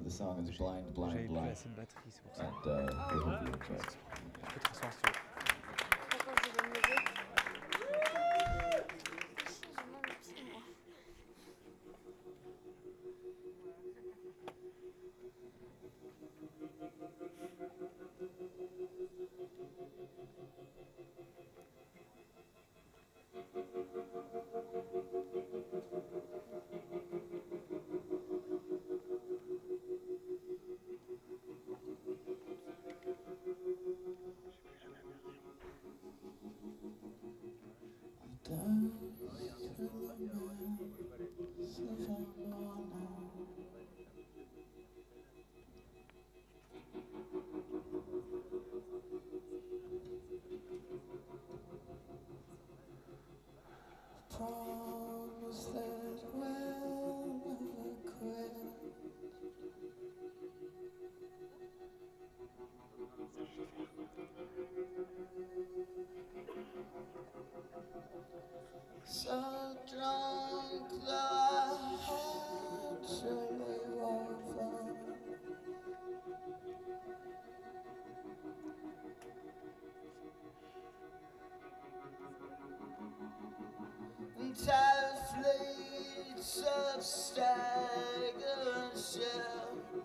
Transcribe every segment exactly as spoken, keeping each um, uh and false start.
the song is J'ai- Blind, Blind, J'avais plus Blind. assez de batterie, c'est pour ça. And uh, we hope you enjoy it. Je peux transformer si tu veux. Pourquoi je vais me lever? J'ai mal au pied, moi. Promise that we'll never quit. So drunk that I had to leave over. Entire fleets of staggering ships.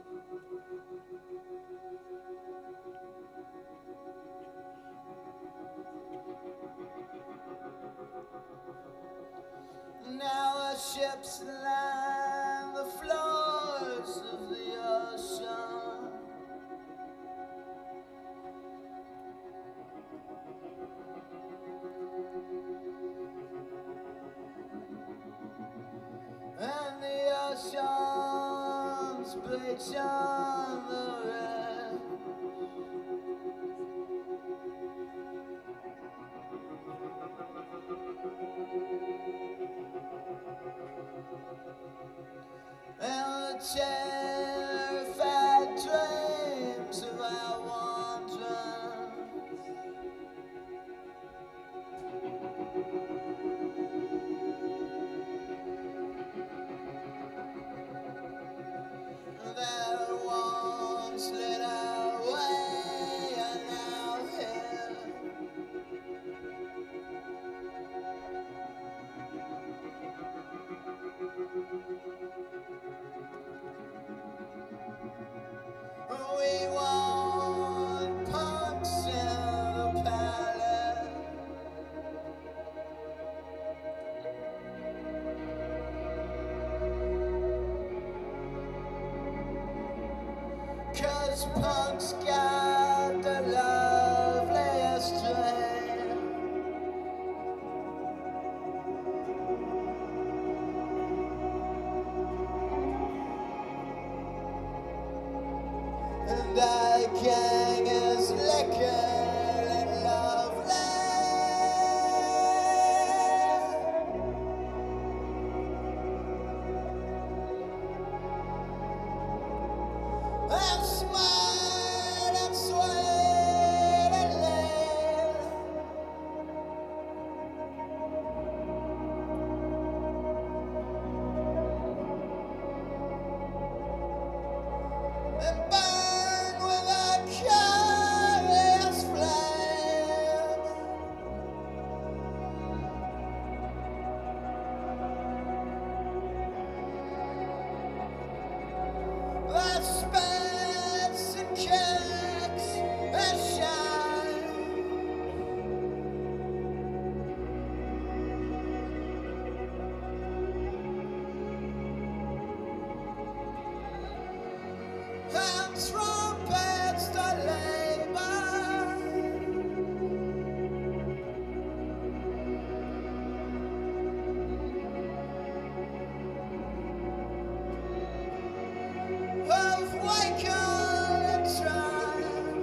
Now our ships line the floors of the ocean. And the oceans bleach on the red. And the terrified dreams of our wanderings. That once lit our way are now here. We want punks in the palace. Cause punks got the loveliest dream. And our gang is liquor and lovely. And smile and sweat and lean. And burn with a curious flame. That spits and kicks and shines. And trumpets the labor. Of Waco and Trine.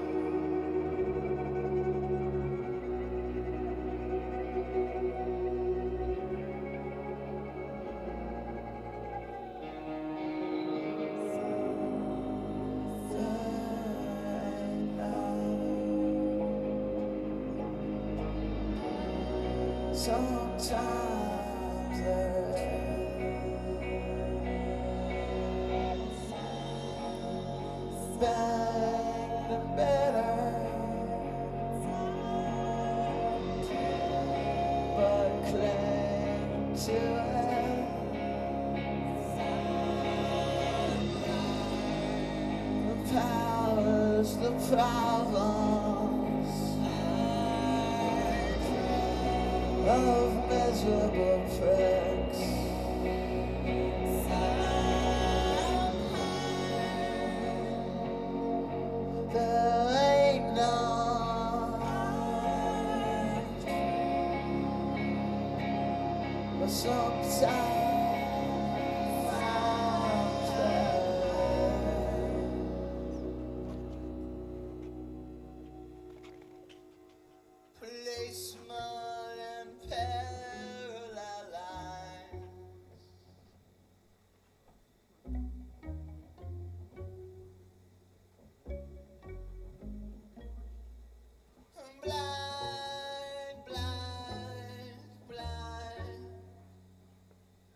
Sometimes there banged and better, but cling to it. The powers, the problems of miserable pricks. There ain't none, but sometimes policeman and parallel lines. I'm blind, blind, blind.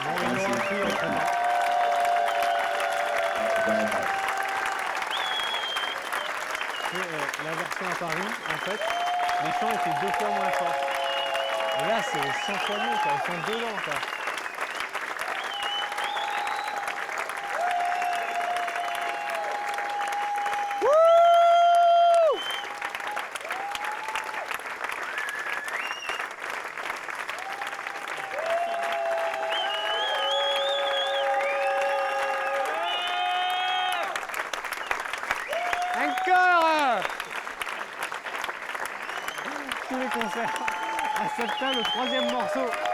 Bon, ils l'ont appris entre-temps. C'est euh, la version à Paris, en fait, les chants étaient deux fois moins forts. Et là, c'est cent fois mieux, quoi. Ils sont dedans, quoi. Encore! Tous les concerts. À cette table, le troisième morceau.